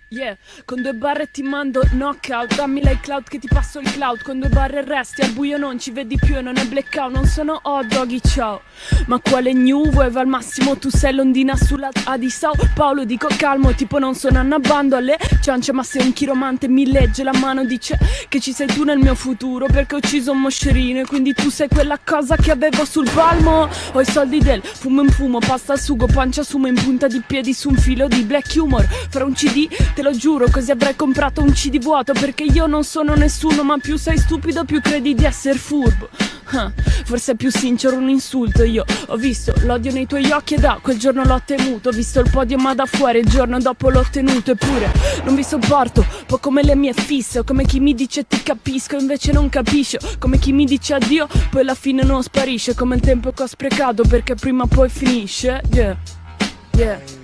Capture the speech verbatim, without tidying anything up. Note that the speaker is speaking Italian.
Yeah, con due barre ti mando knockout. Dammi l'iCloud che ti passo il cloud. Con due barre resti al buio, non ci vedi più e non è blackout. Non sono hot doggy, ciao. Ma quale new wave? Al massimo tu sei l'ondina sulla A di Sao Paolo. Dico calmo, tipo non sono annabando alle ciance. Ma se un chiromante mi legge la mano dice che ci sei tu nel mio futuro, perché ho ucciso un moscerino e quindi tu sei quella cosa che avevo sul palmo. Ho i soldi del fumo in fumo, pasta al sugo, pancia sumo in punta di piedi su un filo di black humor. Fra un C D, te lo giuro, così avrei comprato un C D vuoto, perché io non sono nessuno, ma più sei stupido più credi di essere furbo. Huh, forse è più sincero un insulto. Io ho visto l'odio nei tuoi occhi e da quel giorno l'ho temuto. Ho visto il podio ma da fuori, il giorno dopo l'ho ottenuto. Eppure non vi sopporto, po' come le mie fisse. O come chi mi dice ti capisco invece non capisce. Come chi mi dice addio poi alla fine non sparisce. Come il tempo che ho sprecato perché prima o poi finisce. Yeah, yeah.